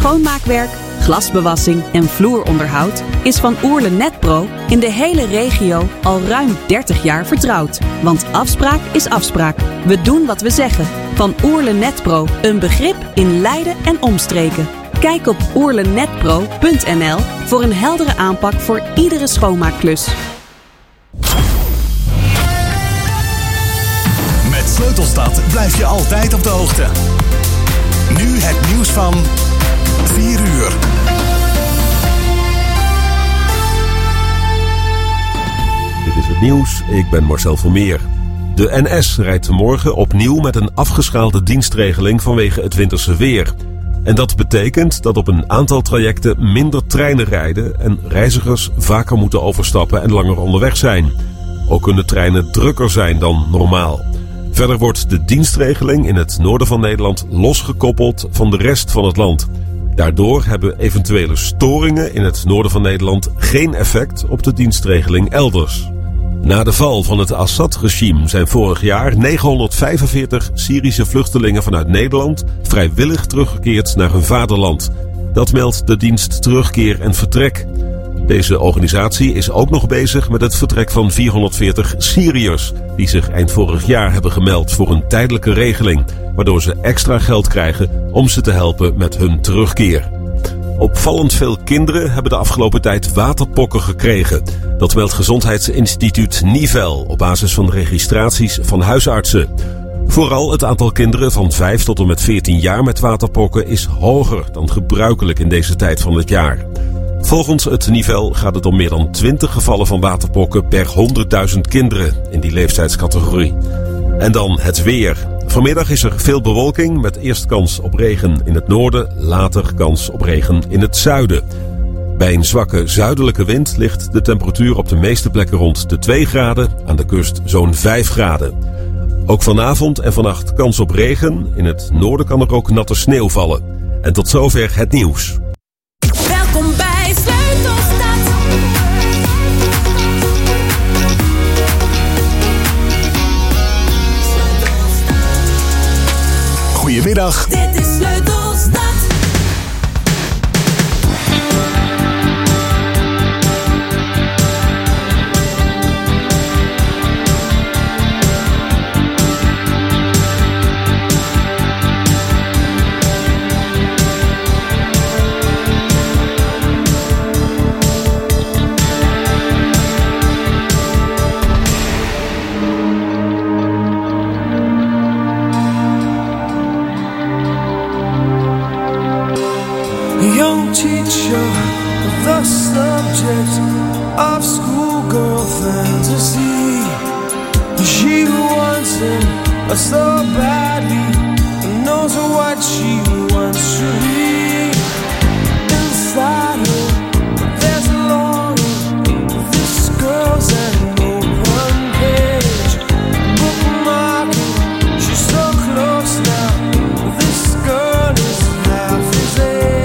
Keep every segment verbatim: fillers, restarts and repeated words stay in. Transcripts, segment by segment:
schoonmaakwerk, glasbewassing en vloeronderhoud is Van Oerle Netpro in de hele regio al ruim dertig jaar vertrouwd. Want afspraak is afspraak. We doen wat we zeggen. Van Oerle Netpro, een begrip in Leiden en omstreken. Kijk op oerlenetpro punt n l voor een heldere aanpak voor iedere schoonmaakklus. Met Sleutelstad blijf je altijd op de hoogte. Nu het nieuws van vier uur. Dit is het nieuws, ik ben Marcel Vermeer. De N S rijdt morgen opnieuw met een afgeschaalde dienstregeling vanwege het winterse weer. En dat betekent dat op een aantal trajecten minder treinen rijden en reizigers vaker moeten overstappen en langer onderweg zijn. Ook kunnen treinen drukker zijn dan normaal. Verder wordt de dienstregeling in het noorden van Nederland losgekoppeld van de rest van het land. Daardoor hebben eventuele storingen in het noorden van Nederland geen effect op de dienstregeling elders. Na de val van het Assad-regime zijn vorig jaar negenhonderdvijfenveertig Syrische vluchtelingen vanuit Nederland vrijwillig teruggekeerd naar hun vaderland. Dat meldt de dienst Terugkeer en Vertrek. Deze organisatie is ook nog bezig met het vertrek van vierhonderdveertig Syriërs die zich eind vorig jaar hebben gemeld voor een tijdelijke regeling, waardoor ze extra geld krijgen om ze te helpen met hun terugkeer. Opvallend veel kinderen hebben de afgelopen tijd waterpokken gekregen. Dat meldt Gezondheidsinstituut Nivel op basis van registraties van huisartsen. Vooral het aantal kinderen van vijf tot en met veertien jaar met waterpokken is hoger dan gebruikelijk in deze tijd van het jaar. Volgens het Nivel gaat het om meer dan twintig gevallen van waterpokken per honderdduizend kinderen in die leeftijdscategorie. En dan het weer. Vanmiddag is er veel bewolking met eerst kans op regen in het noorden, later kans op regen in het zuiden. Bij een zwakke zuidelijke wind ligt de temperatuur op de meeste plekken rond de twee graden, aan de kust zo'n vijf graden. Ook vanavond en vannacht kans op regen, in het noorden kan er ook natte sneeuw vallen. En tot zover het nieuws. Welkom bij Sleutelstad. Goedemiddag. Dit is Sleutelstad. Teacher of the subject of schoolgirl fantasy. She wants him so badly and knows what she wants to be. Inside her, there's a longing. This girl's an open page, bookmarking. She's so close now. This girl is half his age.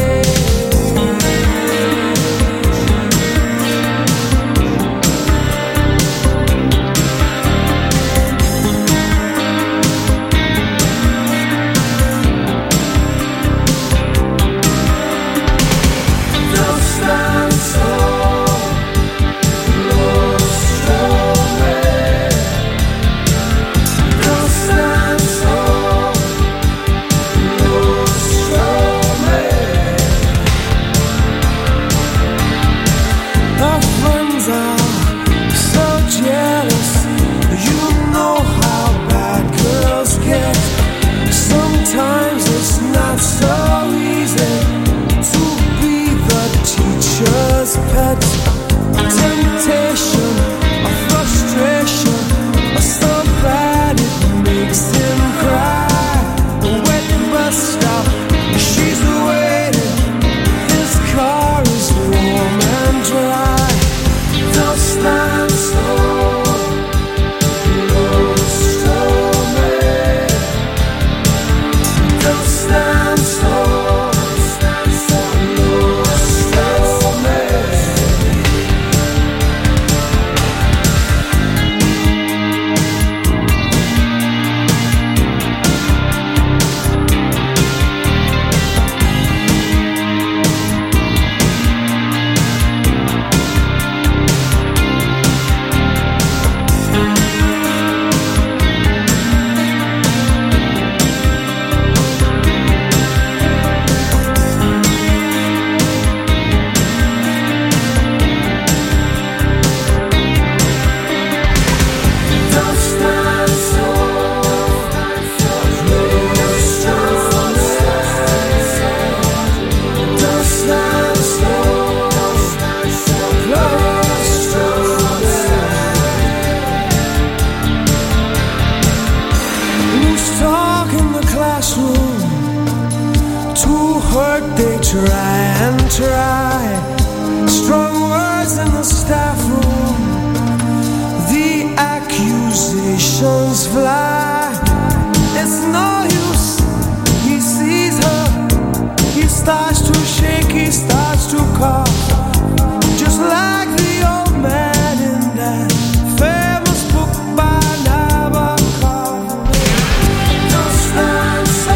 classroom. To hurt they try and try. Strong words in the staff room. The accusations fly. It's no use. He sees her. He starts to shake. He starts to cough. Just like the old man in that famous book by Nabokov. Don't stand so.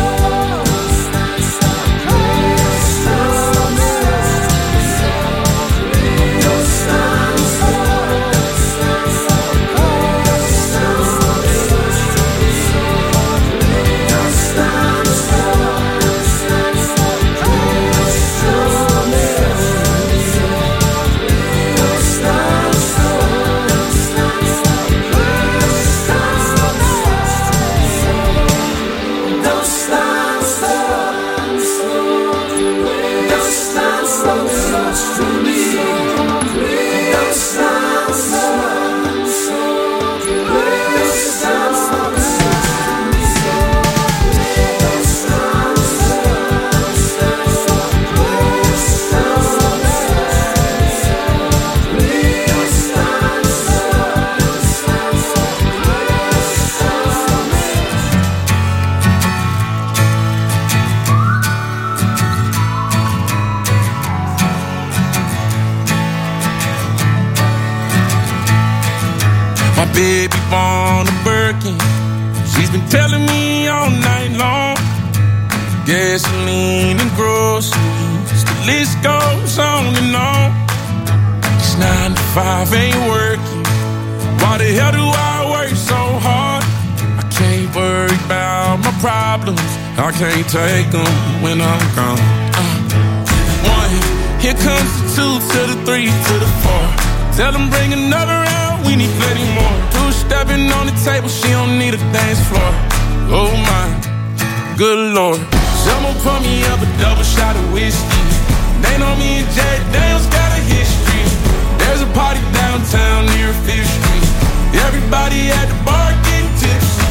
Baby born a Birkin. She's been telling me all night long. Gasoline and groceries, the list goes on and on. It's nine to five, ain't working. Why the hell do I work so hard? I can't worry about my problems. I can't take them when I'm gone. uh. One, here comes the two to the three to the four. Tell them bring another round, we need plenty more. Two stepping on the table, she don't need a dance floor. Oh my, good lord. Someone pour me up a double shot of whiskey. They know me and Jack Daniels got a history. There's a party downtown near Fifth Street. Everybody at the bar getting tipsy.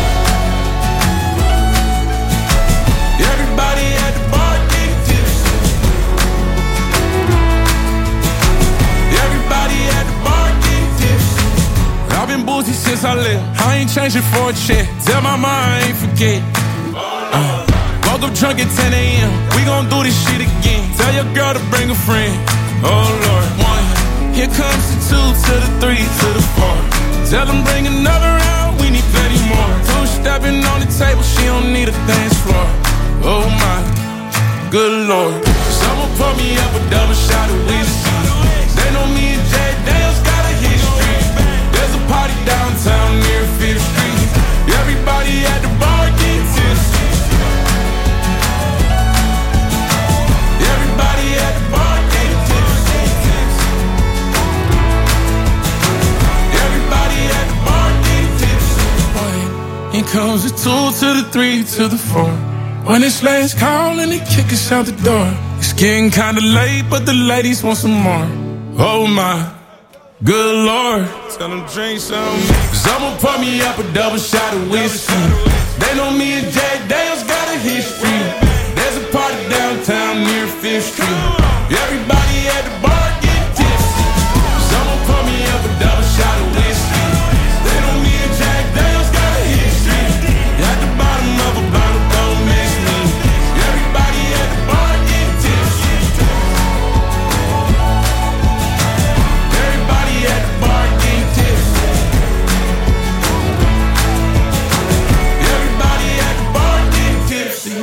Everybody at the bar getting tipsy. Everybody at the bar getting tipsy. I've been boozy since I left. I ain't changing for a check. Tell my mom I ain't forget. Uh, woke up drunk at ten a.m. We gon' do this shit again. Tell your girl to bring a friend. Oh Lord. One, here comes the two to the three to the four. Tell them bring another round. We need plenty more. Two stepping on the table. She don't need a dance floor. Oh my, good lord. Someone pour me up a double shot of whiskey. They know me and Jack Daniels got a history. There's a party downtown near Fifth Street. Everybody at the bar getting tipsy. Everybody at the bar getting tipsy. Everybody at the bar getting tipsy. Here comes the two to the three to the four. When it's last call and they kick us out the door. It's getting kinda late, but the ladies want some more. Oh my, good lord. Tell them drink some. Someone pour me up a double shot of whiskey. They know me and Jack Daniels got a history. There's a party downtown near Fifth Street. Everybody at the bar getting tipsy. Someone pour me up a double shot of whiskey. They know me and Jack Daniels got a history. At the bottom of a bottle, don't miss me. Everybody at the bar getting tipsy. Everybody at the bar getting tipsy. Everybody at the bar getting tipsy.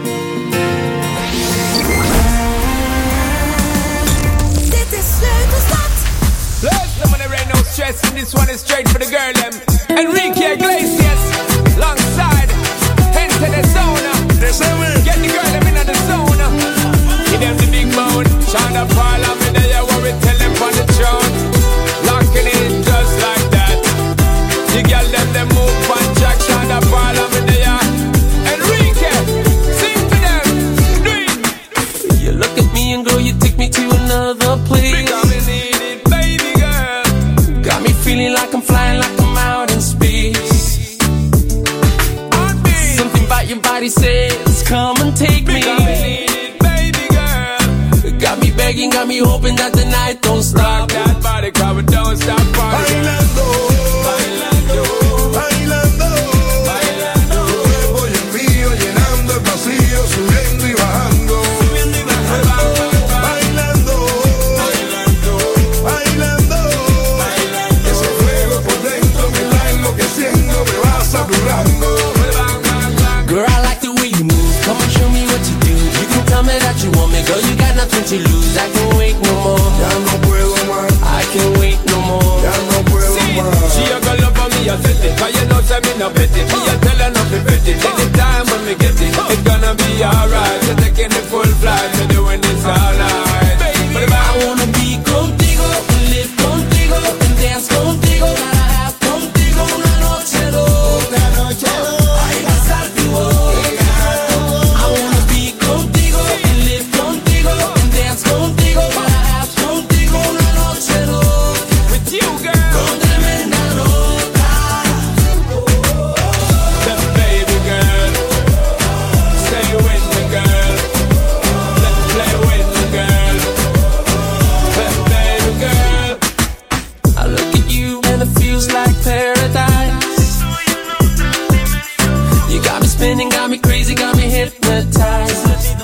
Dit is Sleutelstad. Luister man, there ain't no stress and this one is straight for the girl them. Enrique Iglesias, alongside Enter the Zona. Get the girl them in the zona. Give them the big bone. Shonda Paul, I'm in there, what we tell them on the throne. Locking in just like that. The girl them, them move on track. Shonda Paul, I'm in there. Enrique, sing for them. Do it. You look at me and girl, you take me to another place. Dominated, baby girl. Got me feeling like I'm flying Everybody says, come and take me. Because we need it, baby girl. Got me begging, got me hoping that the night don't stop. Rock that body, cause we don't stop partying. Bailando, Bailando, bailando, bailando. tu cuerpo y el mío llenando el vacío, subiendo y bajando. Subiendo y bajando. Bailando, Bailando, bailando, bailando. ese fuego por dentro me está enloqueciendo, me va saturando. Bang, bang, bang. Girl, I like the way you move. Come and show me what you do. You can tell me that you want me, girl. You got nothing to lose. I can't wait no more. Ya no puedo más, I can't wait no more. ya no puedo más. She a go love for me, I set it. Cause you know say me no bet it. Me a tell her not to bet it. Anytime when me get it, it's gonna be alright. We're taking the full flight, we're doing this all night. But if I I wanna be contigo, live contigo, and dance contigo. Gotta have contigo una noche loca, noche loca. Ay, pasar tu boca. I wanna be contigo, live contigo, and dance contigo. Gotta have contigo una noche loca. with you, girl, Con tremenda nota. the baby girl, stay with me, girl. Let's play with me, girl. The baby girl. I look at you and it feels like paradise. You got me spinning, got me crazy, got me hypnotized.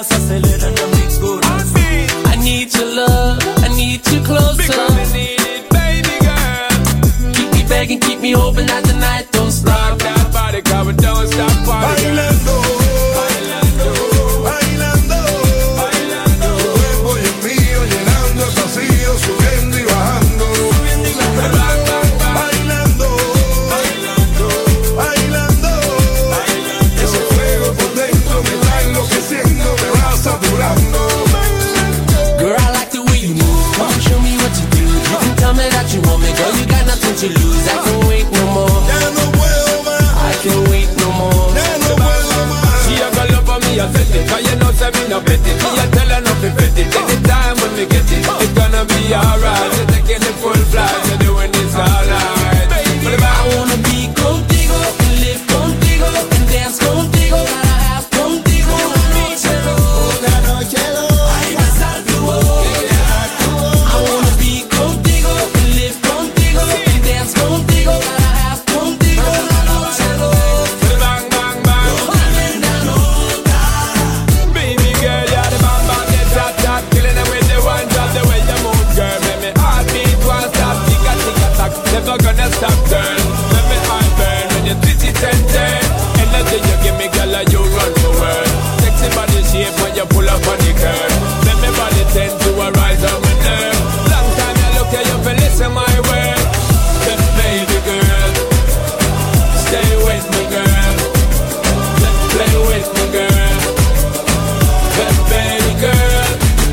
I need your love, I need you closer. Because we need it, baby girl. Keep me begging, keep me hoping that the night don't Rock stop. that body, cause we don't stop partying. Bailando, Bailando, bailando, bailando. tu cuerpo y el mío llenando el vacío, subiendo y bajando. Bang, bang, bang. Bailando, Bailando, bailando, bailando. ese fuego por dentro me está enloqueciendo, me va saturando. Girl, I like the way you move. Come and show me what you do. You can tell me that you want me, girl. You got nothing to lose. I can't wait no more. Ya no puedo más, I can't wait no more. ya no puedo más. She a go love for me, I set it. Cause you know say me no bet it. Me a tell her not to bet it. Anytime when we get it, it's gonna be alright. We're taking the full flight, we're doing this all night. But if I I wanna be contigo, live contigo, and dance contigo. Gotta have contigo una noche loca, noche loca. Ay, pasar tu boca. I wanna be contigo, live contigo, and dance contigo. Gotta have contigo una noche loca. bang, bang, bang. Tremenda nota. Baby girl, you're the bang, bang, the top, top. Killing it with the one drop, the way you move, girl. Make me heartbeat won't stop. Tick a tick a tack, never gonna stop, girl. Let me heart burn when you twist it and turn. Energy you give me, girl, and you run the world. Sexy body shape when you pull up on the curve. Let me body tend to a rise on my nerve. Long time you look at you for listen my word. The baby girl, stay with me, girl. Let's play with me, girl. The baby girl.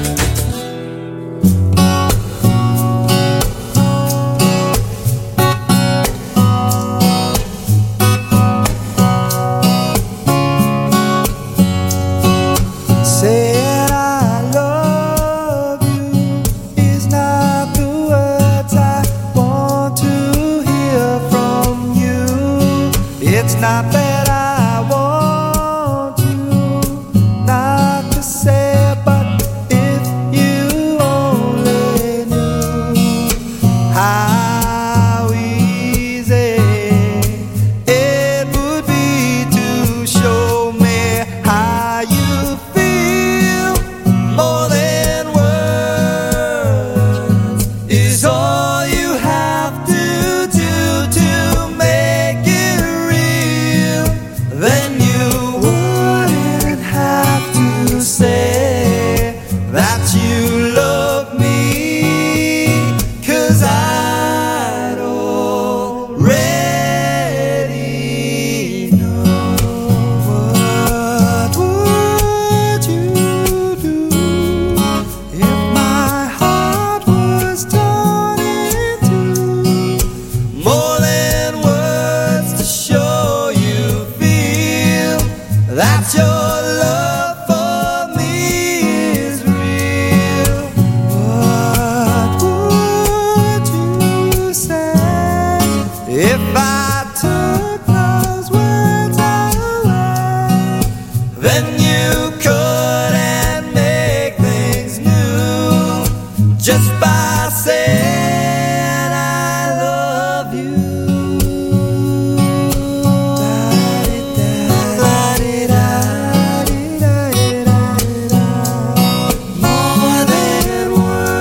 Said I love you is not the words I want to hear from you. It's not that I want you not to say, but if you only knew how easy it would be to show me how you feel. More than words is all you have to do to make it real. Then you wouldn't have to say that you love me, 'cause I'd already know. What would you do if my heart was torn in two? More than words to show you feel that your love for me is real. What would you say if I took those words away? then you couldn't make things new just by saying I love you. More than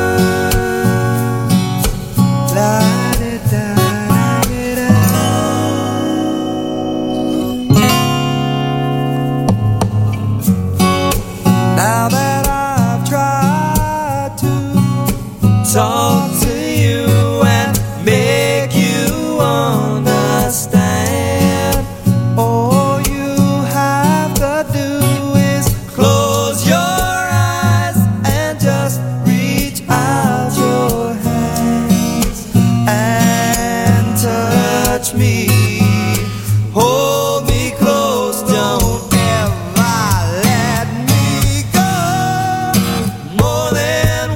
now that I've tried to talk to you and make you understand, all you have to do is close your eyes and just reach out your hands and touch me. Hold me close, don't ever let me go. More than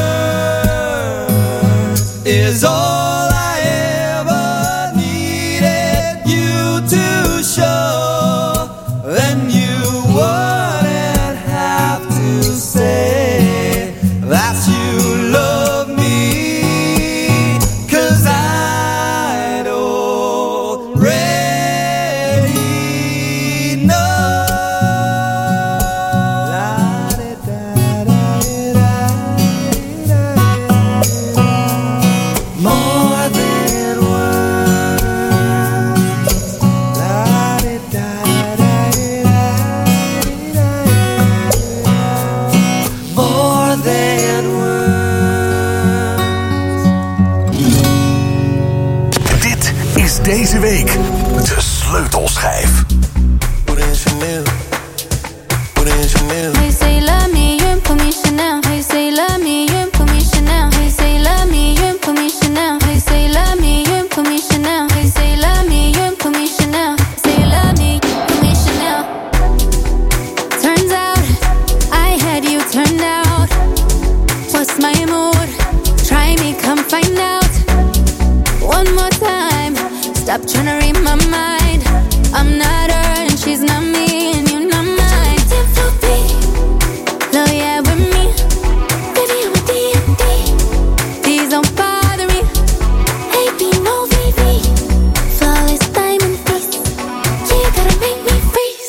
words is all I ever needed you to show. Then you wouldn't have to say that you love me, 'cause I'd already know. More than words. More than words. Dit is deze week de sleutelschijf. Put in Chanel. Put in Chanel. Hey, say love me, you ain't put me Chanel. Hey, say love me, you ain't put me Chanel. Hey, say love me, you ain't put me Chanel. Hey, say love me, you ain't put me Chanel. Hey, say love me, you ain't put me Chanel. Say love me, put me Chanel. Turns out I had you turned out. What's my mood? Try me, come find out. One more time. Stop trying to read my mind. I'm not her and she's not me, and you're not mine. Love yeah with me, baby I'm a D and D. Please don't bother me. A B no V V. Flawless diamond face. Yeah, you gotta make me freeze.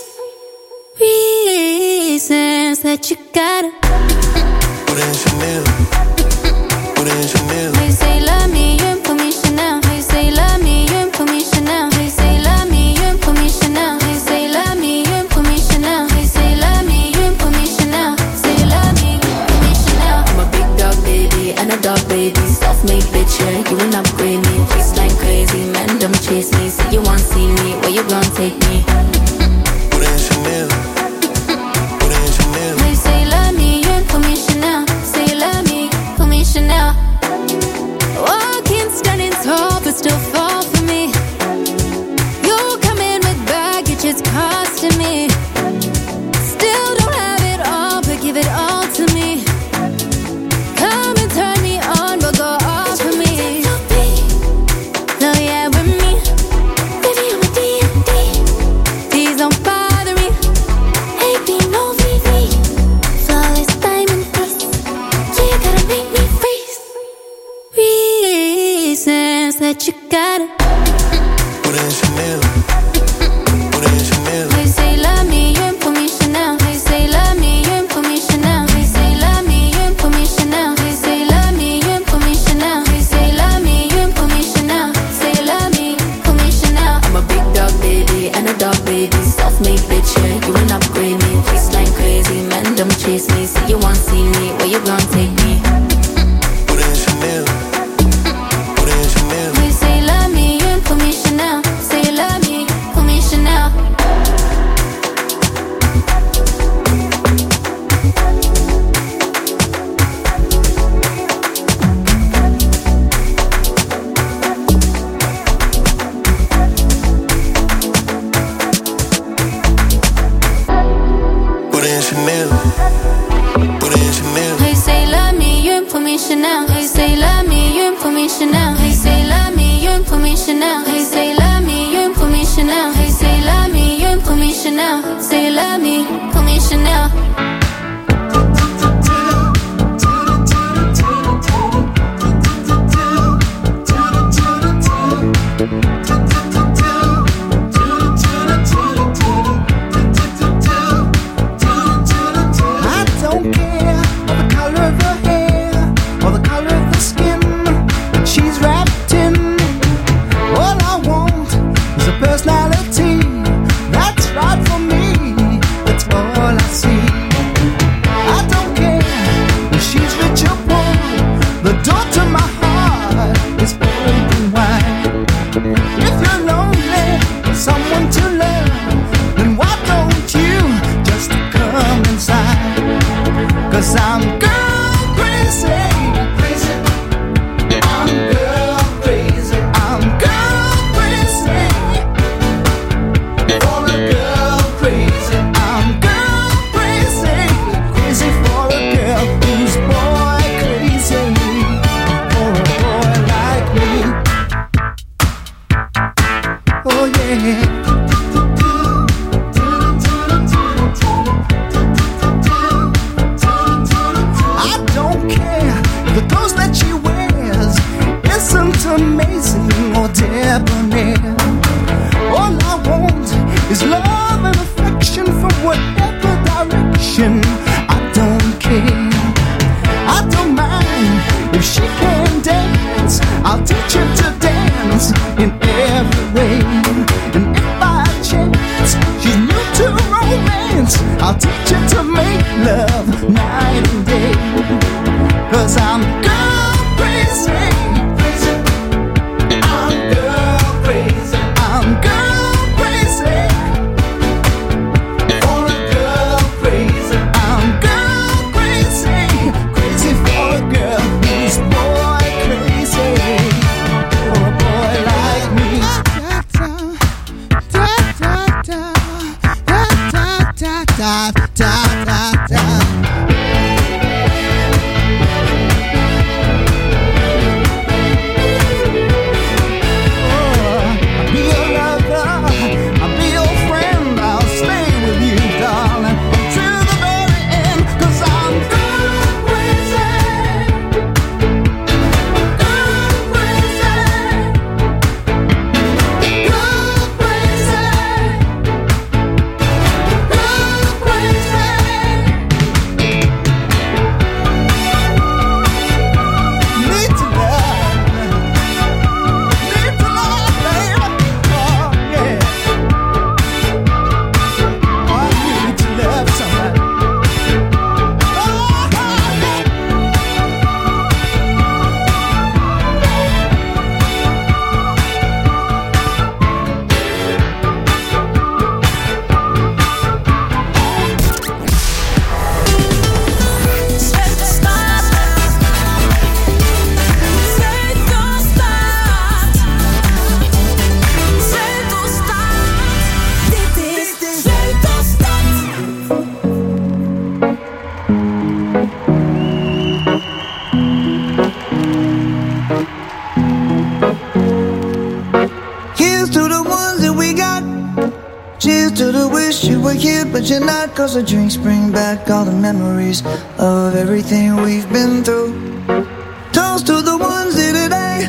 Reasons that you gotta. Put in Chanel. Put in Chanel. Hey, say love me, you ain't put me Chanel. Hey, say love me, you ain't put me Chanel. Hey, say love me, you ain't put me Chanel. Hey, say love me, you ain't put me Chanel. Hey, say love me, you ain't put me Chanel. Say love me, put me Chanel. I'm a big dog baby and a dog baby. Self-made bitch, yeah, you ain't upgrade me. Waistline crazy, man, don't chase me. Say you want see me, where you gon' take me? Put in Chanel. Put in Chanel. Hey, say love me, you ain't put me Chanel. Say love me, put me Chanel. Walking standing tall, but still fall for me. You come in with baggage, it's costing me. Still don't have it all, but give it all to me. Come and turn me on, but go off for me. Love yeah with me, baby I'm a D and D. Please don't bother me. A B no V V. Flawless diamond face. Yeah, you gotta make me freeze. Reasons that you gotta. Put in Chanel. Put in Chanel. Hey, say love me, you ain't put me Chanel. Hey, say love me, you ain't put me Chanel. Hey, say love me, you ain't put me Chanel. Hey, say love me, you ain't put me Chanel. Hey, say love me, you ain't put me Chanel. Say love me, put me Chanel. I'm a big dog baby and a dog baby. Self-made bitch, yeah, you ain't upgrade me. Waistline crazy, man, don't chase me. Say you want see me, where you gon' take me? Put in Chanel. Put in Chanel. Hey, say love me, you ain't put me Chanel. Say love me, put me Chanel. Put in Chanel. Put in Chanel. Hey, say love me, you ain't put me Chanel. Hey, say love me, you ain't put me Chanel. Hey, say love me, you ain't put me Chanel. Hey, say love me, you ain't put me Chanel. Hey, say love me, you ain't put me Chanel. Say love me, attention. I don't care. I don't mind if she can dance. I'll teach her to dance in every way. And if by chance she's new to romance, I'll teach her to make love night and day. 'Cause I'm girl crazy. I'm girl crazy. I'm girl crazy. For a girl crazy. I'm girl crazy. Crazy for a girl who's boy crazy. For a boy like me. Da da da da da da da da da da. But you're not, 'cause the drinks bring back all the memories of everything we've been through. Toast to the ones here today.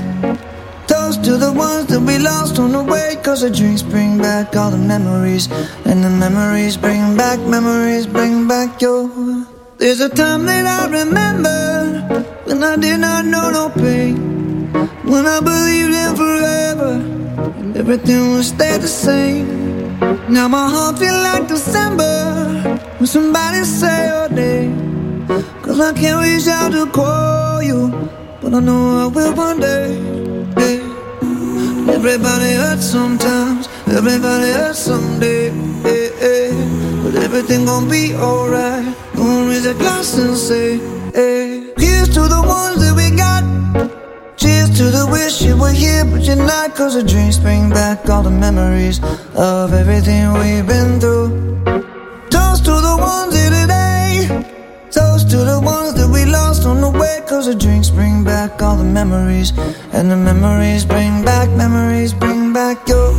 Toast to the ones that we lost on the way. 'Cause the drinks bring back all the memories. And the memories bring back, memories bring back your. There's a time that I remember when I did not know no pain. When I believed in forever and everything would stay the same. Now my heart feel like December when somebody say your name. 'Cause I can't reach out to call you, but I know I will one day. Yeah. Everybody hurts sometimes, everybody hurts someday. Yeah, yeah. But everything gon' be alright. Gonna raise a glass and say, hey. Here's to the ones that we got. Cheers to the wish you were here, but you're not. 'Cause the drinks bring back all the memories of everything we've been through. Toast to the ones here today. Toast to the ones that we lost on the way. 'Cause the drinks bring back all the memories. And the memories bring back, memories bring back your.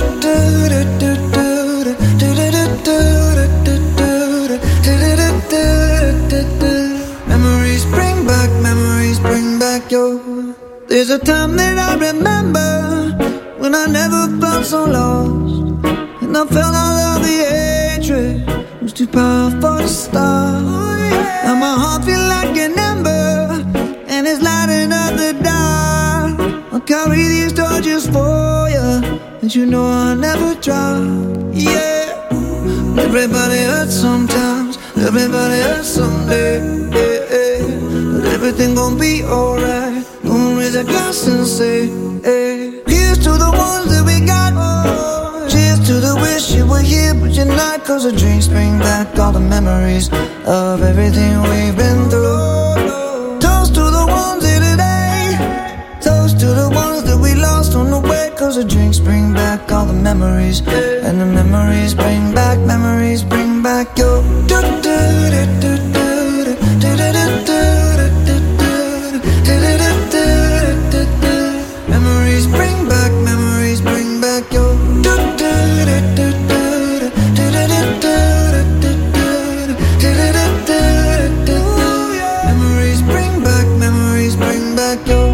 Memories bring back, memories bring back your. There's a time that I remember when I never felt so lost. And I felt all of the hatred was too powerful to stop. Now my heart feel like an ember and it's lighting up the dark. I'll carry these torches for you, and you know I'll never drop. Yeah. Everybody hurts sometimes, everybody hurts someday. Yeah, yeah. But everything gon' be alright. Gonna raise a glass and say, hey. Here's to the ones that we got. Oh. Cheers to the wish you were here, but you're not. 'Cause the drinks bring back all the memories of everything we've been through. Toast to the ones here today. Toast to the ones that we lost on the way. 'Cause the drinks bring back all the memories. And the memories bring back, memories bring back your. Memories bring back, memories bring back your. Memories bring back, memories bring back your.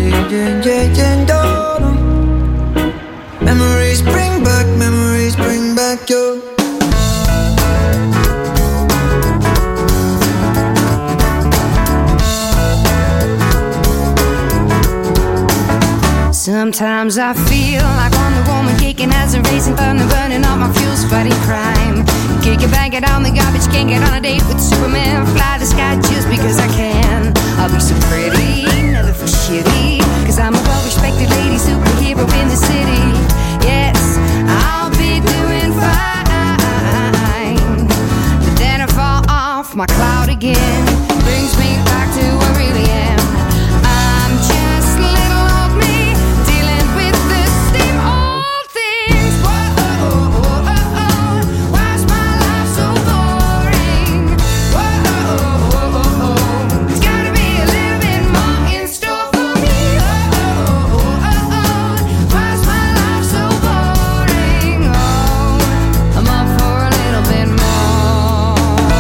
Memories bring back, memories bring back. you. Sometimes I feel like Wonder Woman kicking as a racing thunder, burning all my fuels, fighting crime. Kick it, bang it on the garbage, can't get on a date with Superman. Fly the sky just because I can. I'll be so pretty, never feel shitty, cause I'm a well-respected lady superhero in the city. Yes, I'll be doing fine, but then I fall off my cloud again. Brings me back to who I really am. I'm just little old me, dealing with the same old things. Whoa, oh, oh, oh, oh. Why's my life so boring? Whoa, oh, oh, oh, oh. There's gotta be a little bit more in store for me. Oh, oh, oh, oh, oh. Why's my life so boring? Oh, I'm up for a little bit more.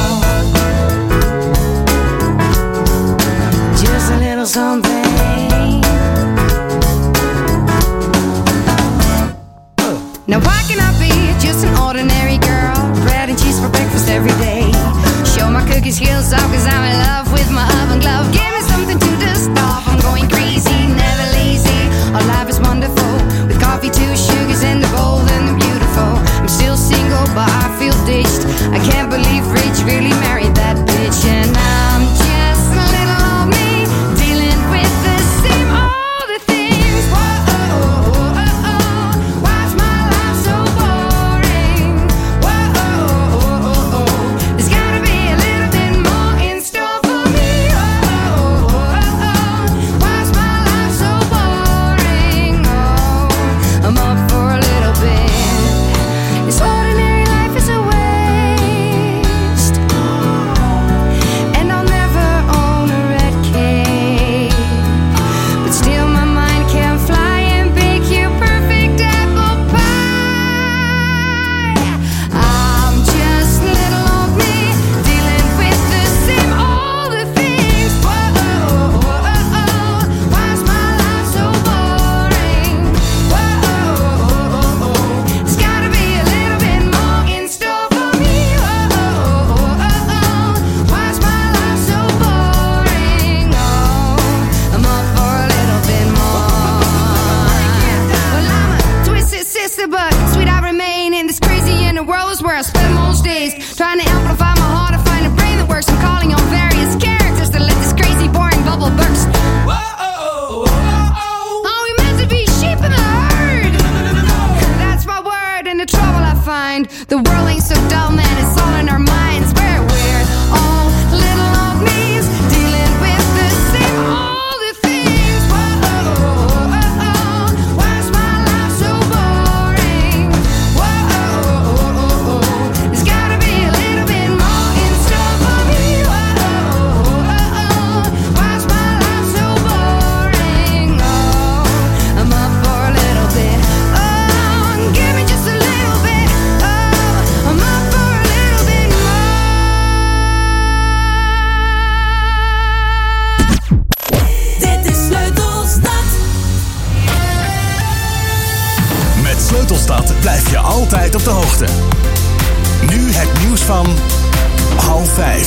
Just a little something. Now why can I be just an ordinary girl? Bread and cheese for breakfast every day. Show my cookie skills off cause I'm in love with my oven glove. Give me something to dust off, I'm going crazy, never lazy. Our life is wonderful, with coffee, two sugars and the bold and the beautiful. I'm still single but I feel ditched. I can't believe Rich really married that bitch. And I'm just a little old me, dealing with the same old things. Whoa, oh, oh, oh, oh. Why's my life so boring? Whoa, oh, oh, oh, oh. There's gotta be a little bit more in store for me. Oh, oh, oh, oh. Why's my life so boring? Oh, I'm up for a little bit. This ordinary life is a waste, and I'll never own a red cake. But still my mind can fly and bake you perfect apple pie. I'm just little old me, dealing with the same old things. Whoa, oh, oh, oh, oh. Why's my life so boring? Whoa, oh, oh, oh, oh. There's gotta be a little bit more in store for me. Whoa, oh, oh, oh, oh. Why's my life so boring? Oh, I'm up for a little bit more. Well, I'm a twisted sister, but sweet I remain in this crazy inner world is where I spend most days. Trying to amplify my heart to find a brain that works. I'm calling on various characters to let this crazy, boring bubble burst. Whoa, oh, oh, oh, oh. Are we meant to be sheep in the herd? That's my word, and the trouble I find. The world ain't so dull, man, it's all in our minds. Where we're all little old me's, dealing with the same old things. Whoa, oh, oh, oh, oh. Why's my life so boring? Whoa, oh, oh, oh, oh. There's gotta be a little bit more in store for me. Whoa, oh, oh, oh. Why's my life so boring? Oh, I'm up for a little bit. Oh, give me just a little bit. Oh, I'm up for a little bit more. Dit is Sleutelstad. Met Sleutelstad blijf je altijd op de hoogte. Nu het nieuws van half vijf.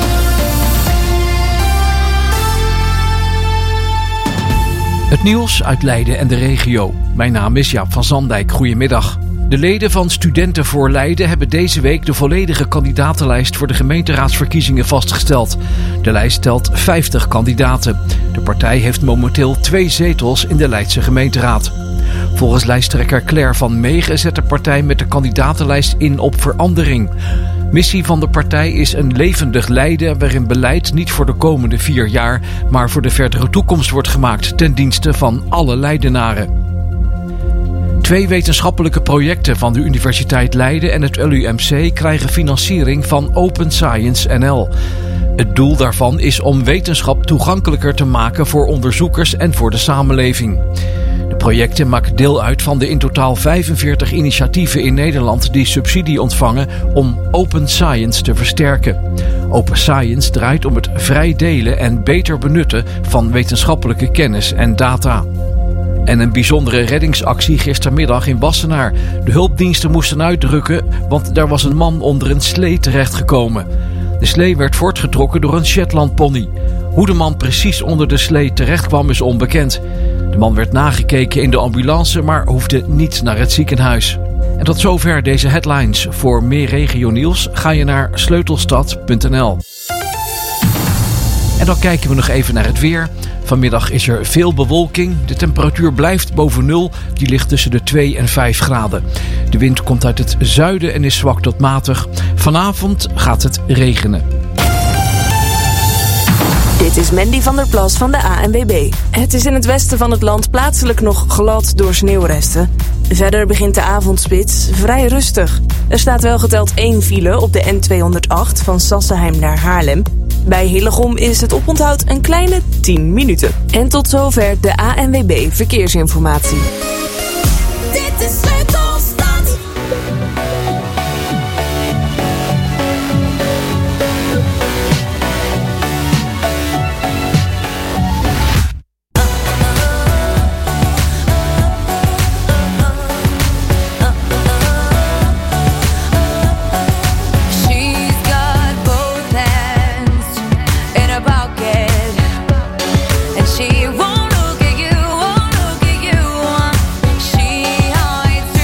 Het nieuws uit Leiden en de regio. Mijn naam is Jaap van Zandijk. Goedemiddag. De leden van Studenten voor Leiden hebben deze week de volledige kandidatenlijst voor de gemeenteraadsverkiezingen vastgesteld. De lijst telt vijftig kandidaten. De partij heeft momenteel twee zetels in de Leidse gemeenteraad. Volgens lijsttrekker Claire van Meegen zet de partij met de kandidatenlijst in op verandering. Missie van de partij is een levendig Leiden waarin beleid niet voor de komende vier jaar, maar voor de verdere toekomst wordt gemaakt ten dienste van alle Leidenaren. Twee wetenschappelijke projecten van de Universiteit Leiden en het L U M C krijgen financiering van Open Science N L. Het doel daarvan is om wetenschap toegankelijker te maken voor onderzoekers en voor de samenleving. De projecten maken deel uit van de in totaal vijfenveertig initiatieven in Nederland die subsidie ontvangen om Open Science te versterken. Open Science draait om het vrij delen en beter benutten van wetenschappelijke kennis en data. En een bijzondere reddingsactie gistermiddag in Wassenaar. De hulpdiensten moesten uitrukken, want daar was een man onder een slee terechtgekomen. De slee werd voortgetrokken door een Shetlandpony. Hoe de man precies onder de slee terecht kwam is onbekend. De man werd nagekeken in de ambulance, maar hoefde niet naar het ziekenhuis. En tot zover deze headlines. Voor meer regionieuws ga je naar sleutelstad punt n l. En dan kijken we nog even naar het weer. Vanmiddag is er veel bewolking. De temperatuur blijft boven nul. Die ligt tussen de twee en vijf graden. De wind komt uit het zuiden en is zwak tot matig. Vanavond gaat het regenen. Dit is Mandy van der Plas van de A N W B. Het is in het westen van het land plaatselijk nog glad door sneeuwresten. Verder begint de avondspits vrij rustig. Er staat wel geteld één file op de N tweehonderdacht van Sassenheim naar Haarlem. Bij Hillegom is het oponthoud een kleine tien minuten. En tot zover de A N W B Verkeersinformatie. Dit is Sleutelstad. She won't look at you, won't look at you. She hides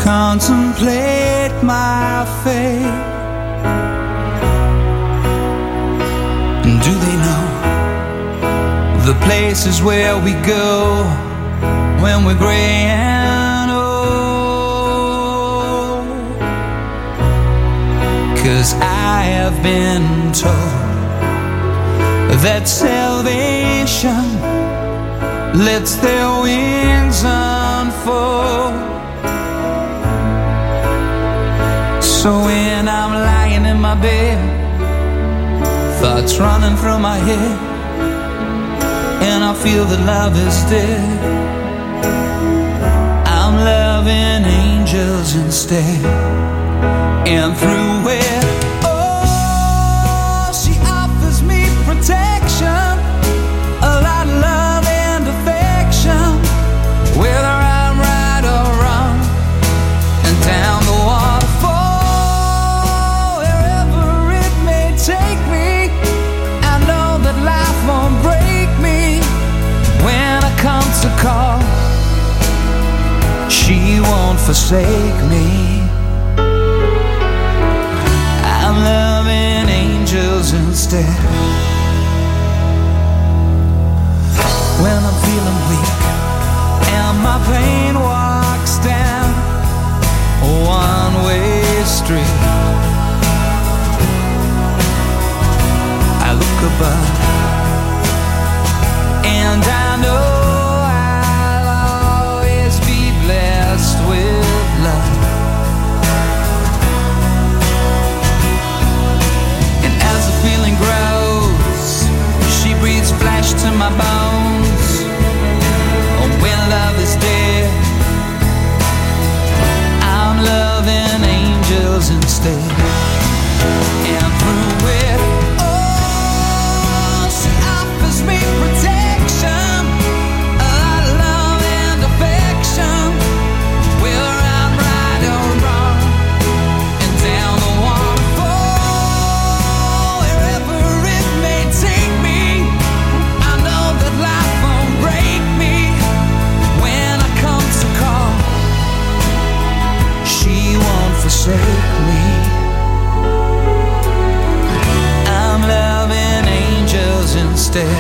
contemplate my fate. And do they know the places where we go when we're gray and old? 'Cause I have been told that salvation lets their wings unfold. So when I'm lying in my bed, thoughts running through my head, and I feel that love is dead, I'm loving angels instead. And through it, oh, she offers me protection, a lot of love and affection, whether I'm right or wrong, and down the waterfall, wherever it may take me, I know that life won't break me when I come to call. She won't forsake me. I'm loving angels instead. When I'm feeling weak and my pain walks down a one-way street, I look above and I know I'll always be blessed with love. And as the feeling grows, she breathes flesh to my bones. Oh, when love is dead, I'm loving angels instead. And through it, oh, she offers me protection, a lot of love and affection, whether I'm right or wrong, and down the waterfall, wherever it may take me, I know that life won't break me when I come to call. She won't forsake me. I'm loving angels instead.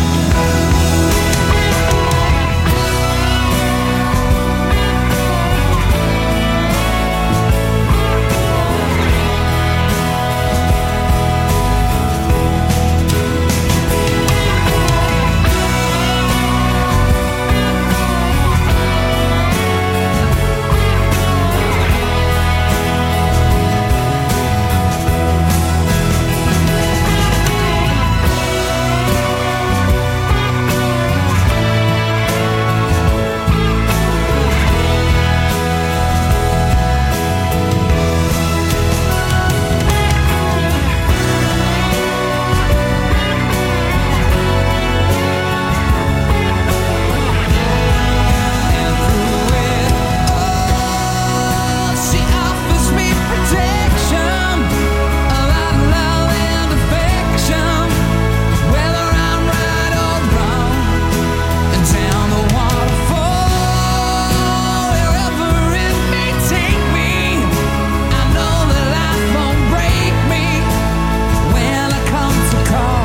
She offers me protection, a lot of love and affection, whether I'm right or wrong, and down the waterfall, wherever it may take me, I know that life won't break me when I come to call.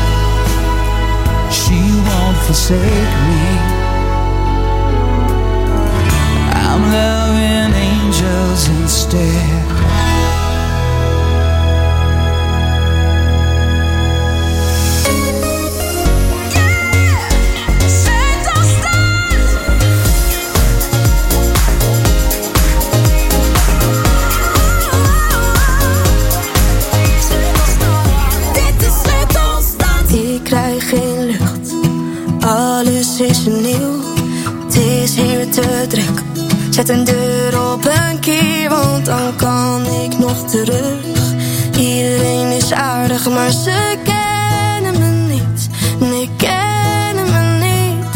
She won't forsake me. I'm loving angels instead. Dit is Sleutelstad. Ik krijg geen lucht, alles is nieuw. Het is hier te druk. Zet een deur op een kier, want dan kan ik nog terug. Iedereen is aardig, maar ze kennen me niet. Nee, kennen me niet.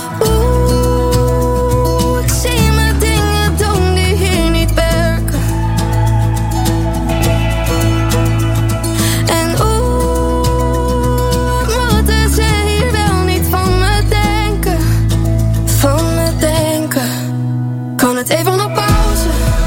Oeh, ik zie me dingen doen die hier niet werken. En oeh, wat moeten ze hier wel niet van me denken? Van me denken. Kan het even op pauze?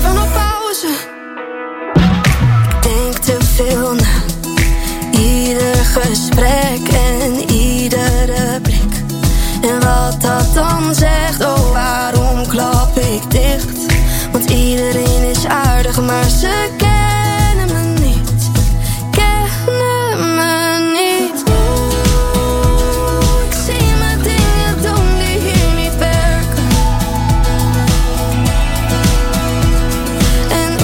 even op pauze. Ik denk te veel na. Ieder gesprek en iedere blik. En wat dat dan zegt, oh waarom klap ik dicht? Want iedereen is aardig, maar ze kennen me niet. Kennen me niet. Oeh, ik zie me dingen doen die hier niet werken. En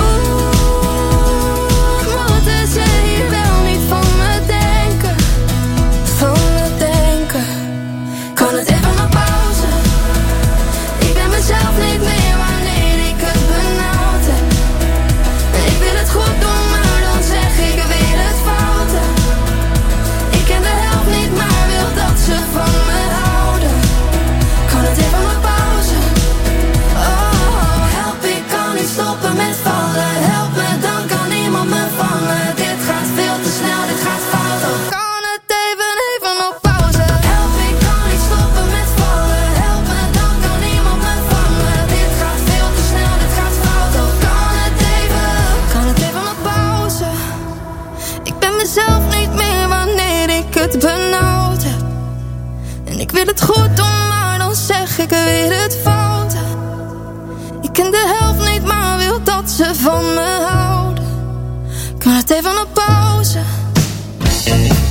oeh, moeten ze hier wel niet van me denken? Van me denken. Kan het even op pauze? Ik ben mezelf niet meer wanneer ik het benauwd heb. Ik wil het goed doen, maar dan zeg ik weer het foute. Ik ken de helft niet, maar wil dat ze van me houden. Kan het even op pauze? Oh, help, ik kan niet stoppen met vallen. Help me, dan kan niemand me vangen. Dit gaat veel te snel, dit gaat fout. Oh, kan het even, even op pauze? Help, ik kan niet stoppen met vallen. Help me, dan kan niemand me vangen. Dit gaat veel te snel, dit gaat fout. Oh, kan het even, kan het even op pauze? Ik ben mezelf niet meer wanneer ik het benauwd heb. En ik wil het goed doen, maar dan zeg ik weer het fout. Ik ken de helft niet, maar wil dat ze van me houden. Kan het even op pauze?